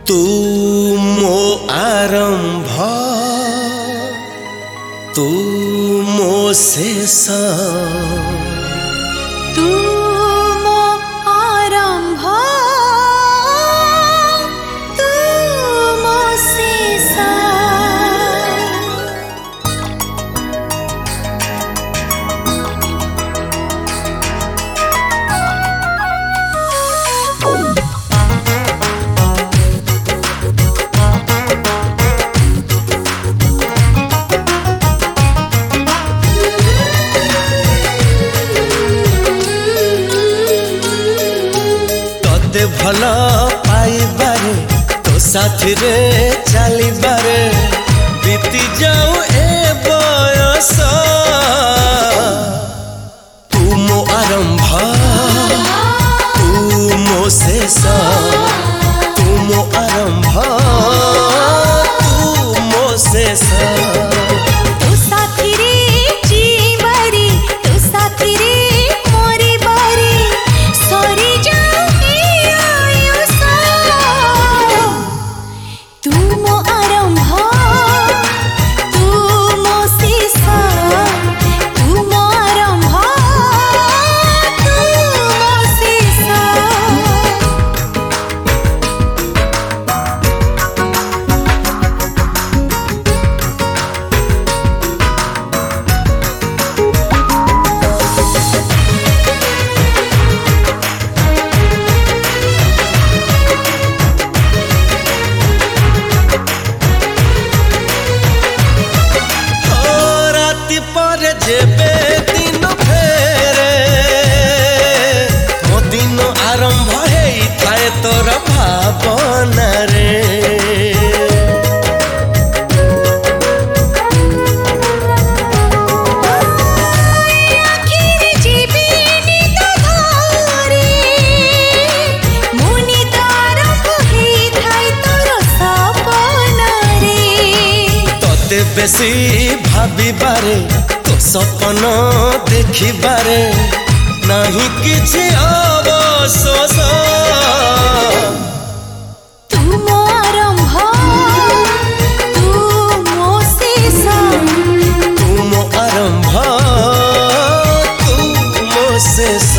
तू मो आरंभ तू मो शेष तू मो आरंभ तू मो शेष तोते भल पाइबारे तो साथी रे चलिबारे बीती जाऊ ए बयस तू मो आरंभ तू मो शेष तू मो आरंभ तू मो शेष तू साथी रे जीवारी तू साथी रे मोरी बारी सरी जाऊ ए आयुष तू मो आरंभ तू मो शेष तू मो आरंभ तू मो शेष पर जेबे दिन फेरे मो दिन आरंभ हेई थाए तोर भावना रे आखिर जीविनी तो धरे मुनि आरंभ हेई थाई तोर सपना रे तोते बेसी भाबिबारे तो सपन देखिबारे नहीं किछि अवशोष तू मो आरंभ तू मो शेष तू मो आरंभ तू मो शेष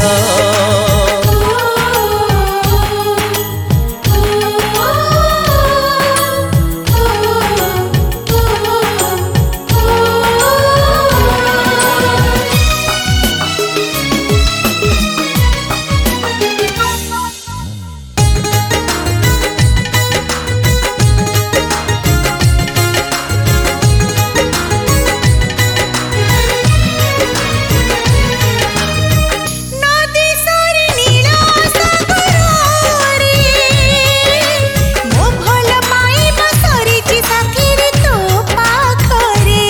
नदी सरी नीला सागर रे मो भल पाइबा सरीची साथी रे तो पाखरे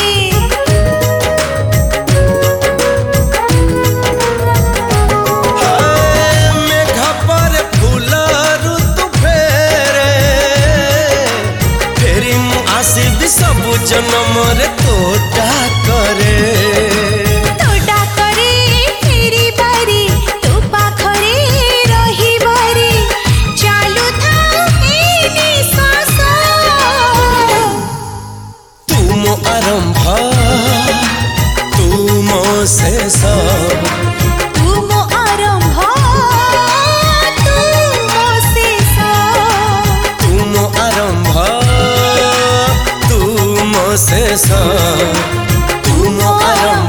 मेघ पर फूल ऋतु फेरे फेरी मु आसीबी सबु जन्म रे तोटा करे तो डाकरे फेरी बारी तो पाखरे रही बारी चालू था ए निश्वास तू मो आरंभ तू मो शेष तू मो आरंभ तू मो शेष तू मो आरंभ तू मो शेष तू मो आरंभ